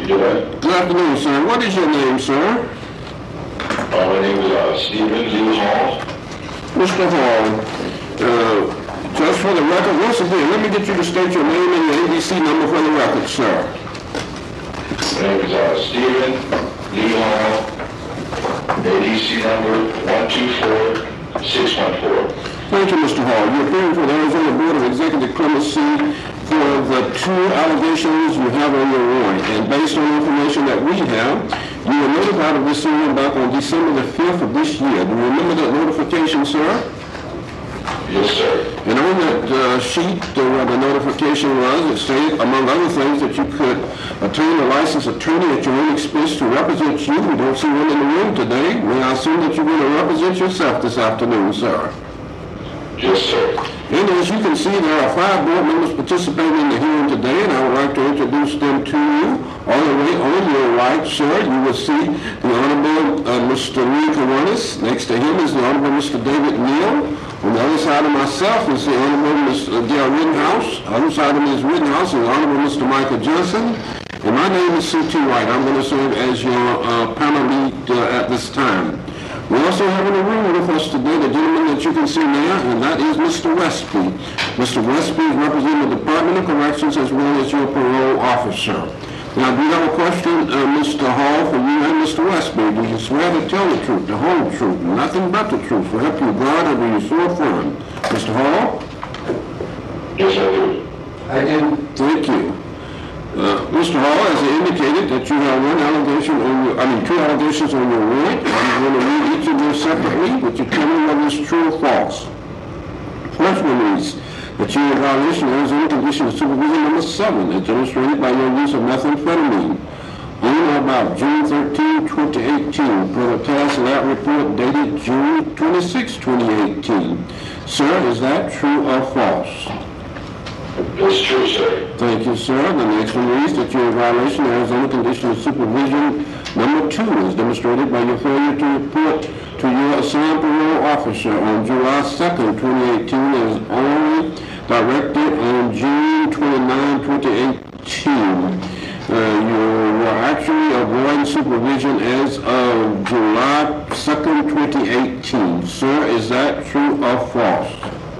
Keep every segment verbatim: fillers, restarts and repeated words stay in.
Good afternoon. Good afternoon, sir. What is your name, sir? Uh, my name is uh, Stephen Lee Hall. Mister Hall, uh, just for the record, once again, let me get you to state your name and your A B C number for the record, sir. My name is uh, Stephen Lee Hall. A B C number one two four six one four. Thank you, Mister Hall. You're appearing for the Arizona Board of Executive Clemency for the two allegations you have on your warrant. And based on information that we have, you were notified of this hearing back on December the fifth of this year. Do you remember that notification, sir? Yes, sir. And on that uh, sheet uh, where the notification was, it stated, among other things, that you could obtain a licensed attorney at your own expense to represent you. We don't see one in the room today. May I assume that you're going to represent yourself this afternoon, sir? Yes, sir. And as you can see, there are five board members participating in the hearing today, and I would like to introduce them to you. All the way on your right, sir, you will see the Honorable uh, Mister Lee Kiwanis. Next to him is the Honorable Mister David Neal. On the other side of myself is the Honorable Mister Dale Rittenhouse. On the other side of Miz Rittenhouse is the Honorable Mister Michael Johnson. And my name is C T White. I'm going to serve as your uh, panel lead uh, at this time. We also have in the room with us today the gentleman that you can see now, and that is Mister Westby. Mister Westby is representing the Department of Corrections as well as your parole officer. Now, I do have a question, uh, Mister Hall, for you and Mister Westby. Do you swear to tell the truth, the whole truth, nothing but the truth, to help you God or do you swear affirm? Mister Hall? Yes, I do. I do. Thank you. Uh, Mister Hall, as I indicated, that you have one allegation on your, I mean, two allegations on your warrant. I'm going to read each of them separately, but you tell me whether it's true or false. First one is that you are in violation of Arizona Condition of Supervision number seven, as demonstrated by your use of methamphetamine on or about June thirteenth, twenty eighteen, per the past lab report dated June twenty-sixth, twenty eighteen. Sir, is that true or false? It's true, sir. Thank you, sir. The next one reads that you're in violation of Arizona Condition of Supervision number two, as demonstrated by your failure to report to your assigned parole officer on July second, twenty eighteen, as only directed on June twenty-ninth, twenty eighteen. Uh, you were actually avoiding supervision as of July second, twenty eighteen. Sir, is that true or false?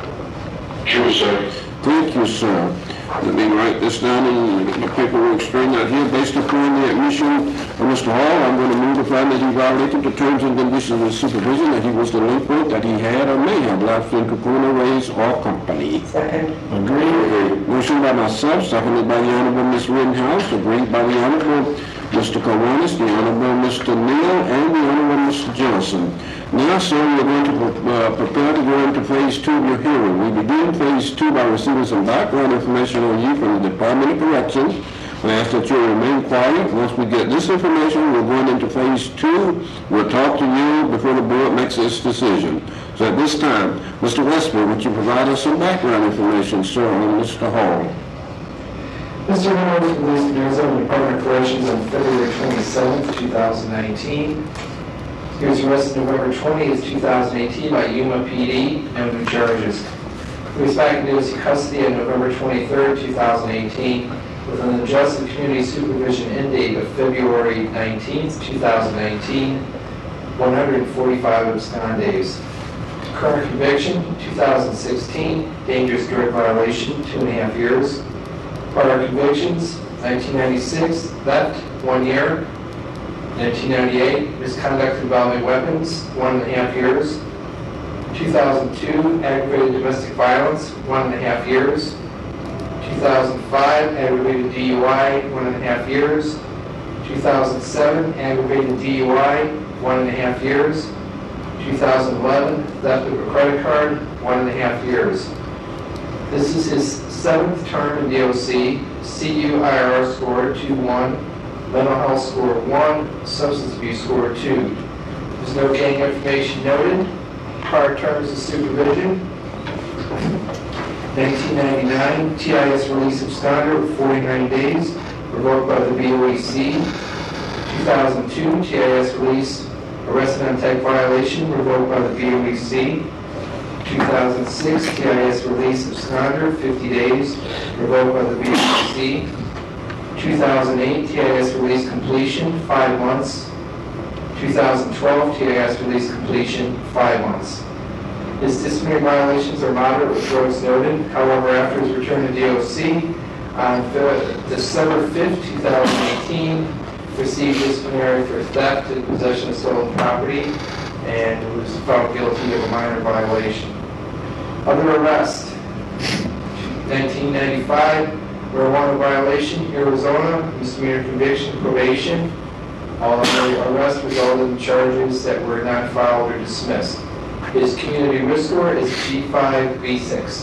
True, sir. Thank you, sir. Let me write this down and get my paperwork straightened out here. Based upon the admission of Mister Hall, I'm going to move to find that he violated the terms and conditions of supervision, that he was delinquent, that he had or may have lapsed in Capona Rays or Company. Second. Agreed. Motion by myself, seconded by the Honorable Miz Rittenhouse, agreed by the Honorable Mister Kiwanis, the Honorable Mister Neal, and the Honorable Mister Johnson. Now, sir, we're going to uh, prepare to go into phase two of your hearing. We begin phase two by receiving some background information on you from the Department of Corrections. I ask that you remain quiet. Once we get this information, we're going into phase two. We'll talk to you before the board makes its decision. So at this time, Mister Westby, would you provide us some background information, sir, on Mister Hall? Mister Hall was released from the Arizona Department of Corrections on February twenty-seventh, two thousand nineteen. He was arrested November twentieth, two thousand eighteen by Yuma P D and new charges. He was back in U S custody on November twenty-third, two thousand eighteen with an adjusted community supervision end date of February nineteenth, two thousand nineteen, one hundred forty-five abscond days. Current conviction, two thousand sixteen, dangerous drug violation, two and a half years. Prior convictions, nineteen ninety-six, theft, one year. nineteen ninety-eight, misconduct involving weapons, one and a half years. two thousand two, aggravated domestic violence, one and a half years. two thousand five, aggravated D U I, one and a half years. two thousand seven, aggravated D U I, one and a half years. two thousand eleven, theft of a credit card, one and a half years. This is his seventh term in D O C, C U I R score two one, mental health score one, substance abuse score two. There's no gang information noted. Prior terms of supervision. nineteen ninety-nine, T I S release absconder of forty-nine days, revoked by the B O E C. two thousand two, T I S release arrested on tech violation, revoked by the B O E C. two thousand six, T I S release absconder, fifty days, revoked by the B O E C. two thousand eight, T I S release completion, five months. two thousand twelve, T I S release completion, five months. His disciplinary violations are moderate with drugs noted. However, after his return to D O C on December fifth, two thousand eighteen, received disciplinary for theft and possession of stolen property and was found guilty of a minor violation. Other arrest, nineteen ninety-five, marijuana violation, Arizona, misdemeanor conviction, probation. All other arrests resulted in charges that were not filed or dismissed. His community risk score is G five, B six.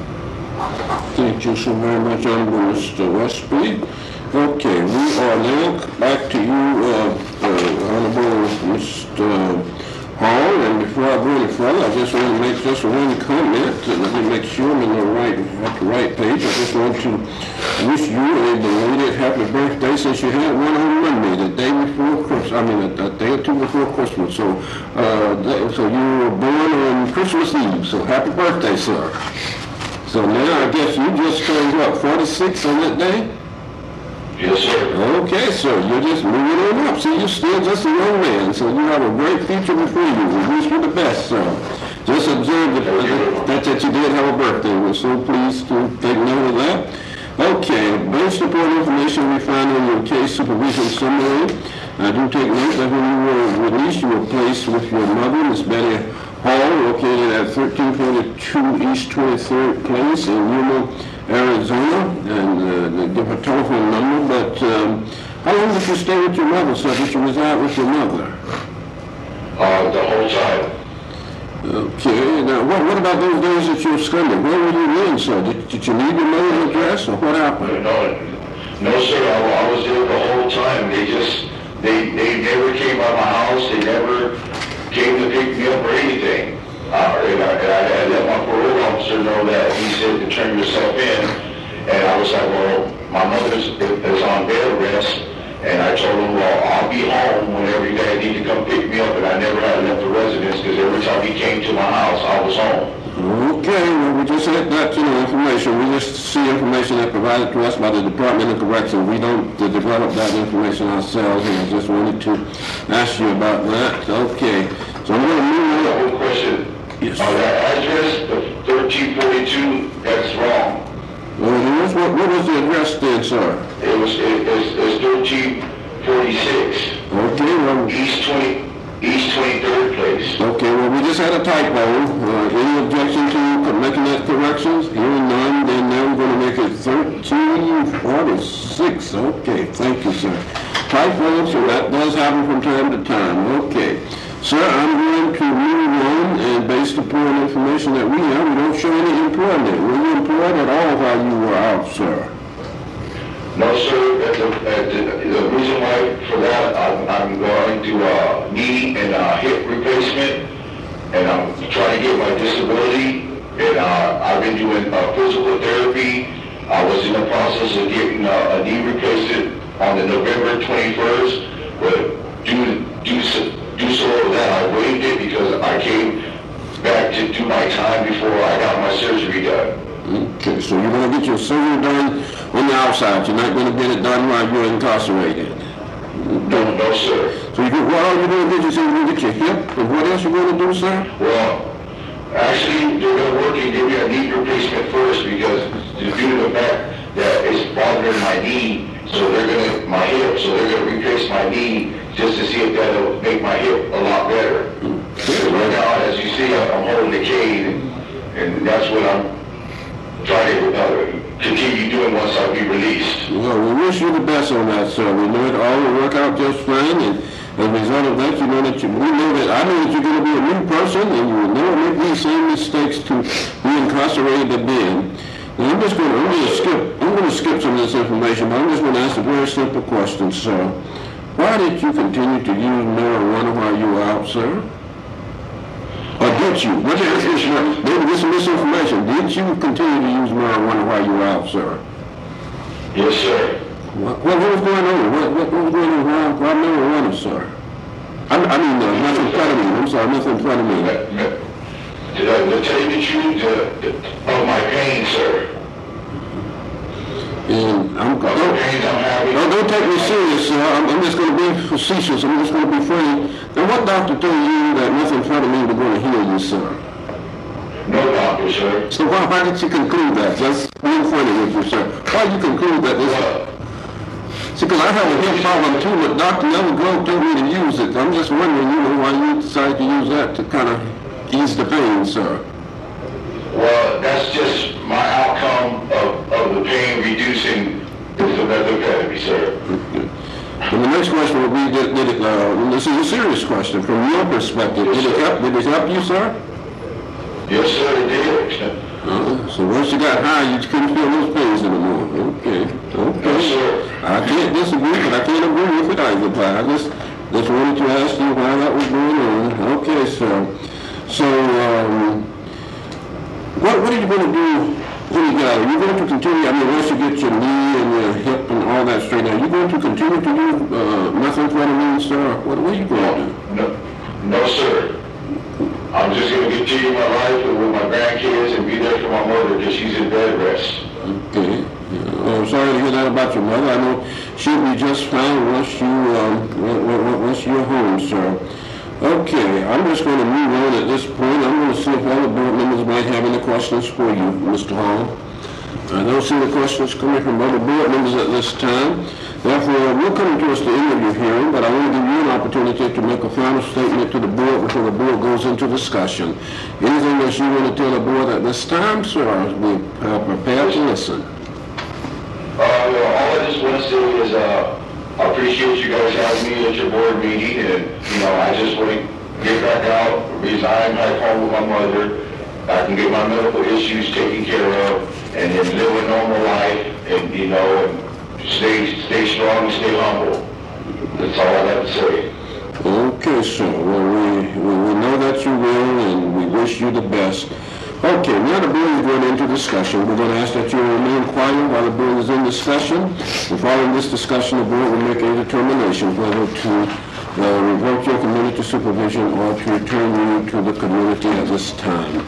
Thank you so very much, Honorable Mister Westby. Okay, we are now back to you, uh, uh, Honorable Mister Hall, and before I go any further, I just want to make just one comment, and let me make sure I'm in the right, at the right page. I just want to wish you a belated happy birthday, since you had one on Monday, the day before Christmas, I mean, a, a day or two before Christmas, so, uh, that, so you were born on Christmas Eve, so happy birthday, sir. So now I guess you just turned, what, forty-six on that day? Yes, sir. Okay, sir, you're just moving on up. See, you're still just a young man, so you have a great future before you. We wish you the best, sir. Just observe that, that, that you did have a birthday. We're so pleased to take note of that. Okay, based upon information we find in your case supervision summary, I do take note that when you were released, you were placed with your mother, Miss Betty Hall, located at thirteen forty-two East twenty-third Place in Yuma, Arizona, and uh, they give her telephone number, but um, how long did you stay with your mother, sir? Did you reside with your mother? Uh, the whole time. Okay, now what, what about those days that you were studying? Where were you in, sir? Did, did you leave your mother's address, or what happened? No, no, sir, I, I was there the whole time. They just, they, they never came by my house. They never came to pick me up or anything. Uh, and, I, and I had let my parole officer know that. He said to turn yourself in. And I was like, well, my mother's is on bed rest. And I told him, well, I'll be home whenever you guys need to come pick me up. And I never had left the residence because every time he came to my house, I was home. Okay, well, we just had that, you know, information. We just see information that provided to us by the Department of Correction. We don't uh, develop that information ourselves, and I just wanted to ask you about that. Okay, so I'm going to move on. The whole question. Yes. On that address, the thirteen forty-two, that's wrong. Well, it was, what, what was the address then, sir? It was, it, it's, it's thirteen forty-six. Okay, well, East twenty, East twenty-third Place. okay, well, we just had a typo. Uh, any objection to making that corrections? Hearing none, then now we're going to make it thirteen forty-six. Okay, thank you, sir. Typo, so that does happen from time to time. Okay. Sir, I'm going to move on, and based upon information that we have, we don't show any employment. Were you employed at all while you were out, sir? No, sir. At the, at the, the reason why for that, I'm, I'm going to uh, knee and uh, hip replacement, and I'm trying to get my disability. And uh, I've been doing uh, physical therapy. I was in the process of getting uh, a knee replacement on the November twenty-first, but due to due to do so that I waived it because I came back to do my time before I got my surgery done. Okay, so you're going to get your surgery done on the outside. You're not going to get it done while you're incarcerated. No, no, sir. So you, what are you going to do? You say you're going to get your hip, and what else you going to do, sir? Well, actually, they're going to work and give me a knee replacement first because due to the fact that it's bothering my knee, so they're going to, my hip, so they're going to replace my knee just to see if that'll make my hip a lot better. So right now, as you see, I'm holding the cane, and that's what I'm trying to uh, continue doing once I be released. Well, we wish you the best on that, sir. We know it all will work out just fine, and as a result of that, you know that you, we know that, I know that you're going to be a new person, and you will never make these same mistakes to be incarcerated again. Now, I'm just going to, I'm going to skip, I'm going to skip some of this information, but I'm just going to ask a very simple question, sir. Why did you continue to use marijuana while you were out, sir? Or did you? What is this? Maybe this is misinformation. Did you continue to use marijuana while you were out, sir? Yes, sir. What, what, what was going on? What, what, what was going on? Why, why marijuana, sir? I, I mean, uh, methamphetamine. I'm sorry, methamphetamine. Did I, to tell you the truth, uh, of my pain, sir? And I'm, of the don't, pains I'm having. no, don't take me serious, sir. I'm, I'm just going to be facetious. I'm just going to be friendly. Now, what doctor told you that methamphetamine was going to heal you, sir? No doctor, sir. So why, why did you conclude that? Just being funny with you, sir. Why did you conclude that this... Well, See, because I have a hip problem too, but Doctor Neville Grove told me to use it. I'm just wondering, you know, why you decided to use that to kind of ease the pain, sir. well, that's just my outcome of, of the pain reducing the methamphetamine, sir. And the next question would be, did, did it, uh, this is a serious question, from your perspective, did it help, did it help you, sir? Yes, sir, it did. Uh, so once you got high, you couldn't feel those pains anymore. Okay, okay. Yes, sir. I can't disagree, but I can't agree with it either, but I just, just wanted to ask you why that was going on. Okay, sir. So, um, what, what are you going to do when you get out? Are you going to continue, I mean, once you get your knee and your hip and all that straight out, are you going to continue to do uh, methamphetamine, sir? What, what are you going to do? No, no, sir. I'm just going to continue my life with my grandkids and be there for my mother because she's in bed rest. Okay. Yeah. Oh, I'm sorry to hear that about your mother. I know she'll be just fine once you, um, once you're home, sir. Okay, I'm just going to move on at this point. I'm going to see if all the board members might have any questions for you, Mister Hall. I don't see the questions coming from other board members at this time. Therefore, we're coming towards the end of your hearing, but I want to give you an opportunity to make a final statement to the board before the board goes into discussion. Anything that you want to tell the board at this time, sir, we are prepared to listen. Uh, well, all I just want to say is uh, I appreciate you guys having me at your board meeting, and, you know, I just want to get back out, resign back home with my mother. I can get my medical issues taken care of, and then live a normal life, and, you know, and stay stay strong and stay humble. That's all I have to say. Okay, sir. Well, we, we, we know that you will, and we wish you the best. Okay, now the board is going into discussion. We're going to ask that you remain quiet while the board is in discussion. And following this discussion, the board will make a determination whether to uh, revoke your community supervision or to return you to the community at this time.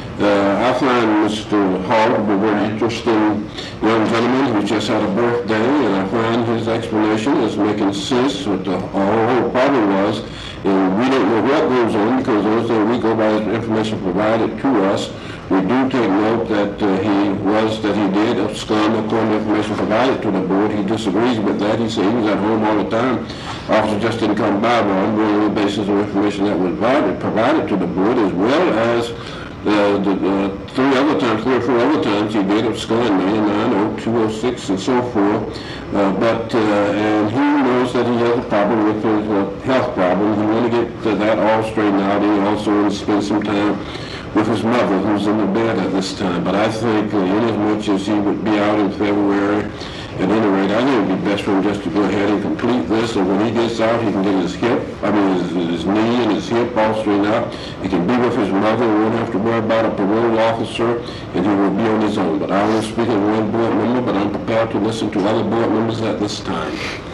Uh, I find Mister Hall to be a very interesting young gentleman who just had a birthday, and I find his explanation is making sense. What the whole problem was, and we don't know what goes on because those that we go by the information provided to us. We do take note that uh, he was, that he did abscond according to information provided to the board. He disagrees with that. He said he was at home all the time. Officer just didn't come by, but on the basis of information that was provided, provided to the board, as well as Uh, the, uh, three other times, three or four other times, he did abscond, ninety-nine, oh two, oh six, and so forth. Uh, but, uh, and he knows that he has a problem with his uh, health problem. He want to get uh, that all straightened out. He also wants to spend some time with his mother, who's in the bed at this time. But I think, uh, in as much as he would be out in February, at any rate, I think it would be best for him just to go ahead and complete this, so when he gets out, he can get his hip, I mean, his, his knee and his hip all straightened out. He can be with his mother, won't have to worry about a parole officer, and he will be on his own. But I will speak as one board member, but I'm prepared to listen to other board members at this time.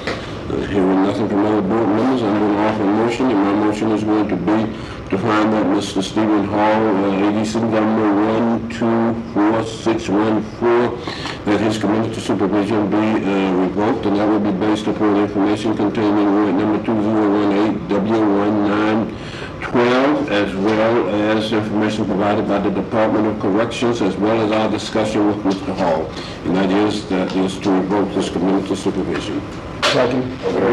Uh, hearing nothing from other board members, I'm going to offer a motion, and my motion is going to be to find that Mister Stephen Hall, uh, A D C number one two four six one four, that his community supervision be uh, revoked, and that will be based upon information contained in warrant number two zero one eight W one nine twelve, as well as information provided by the Department of Corrections, as well as our discussion with Mister Hall, and that is that is to revoke this community supervision. Second.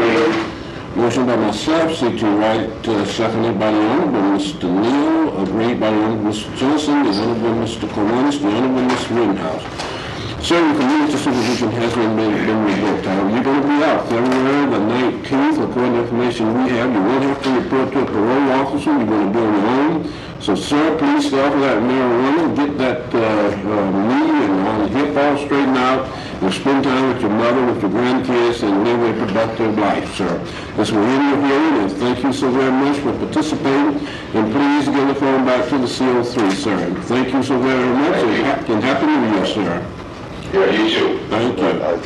Motion by myself, C T Wright, uh, seconded by the Honorable Mister Neal, agreed by the Honorable Mister Johnson, the Honorable Mister Cornelius, the Honorable Miss Rittenhouse. Certain community supervision has been, been, been revoked. However, you're going to be out February the nineteenth, according to information we have. You won't have to report to a parole officer. You're going to be on your own. So, sir, please stay off of that marijuana, get that uh, uh, knee and all the hip all straightened out, and spend time with your mother, with your grandkids, and live a productive life, sir. This will end your hearing, and thank you so very much for participating. And please give the phone back to the C O three, sir. And thank you so very much, and, ha- and Happy New Year, sir. Yeah, you too. Thank you.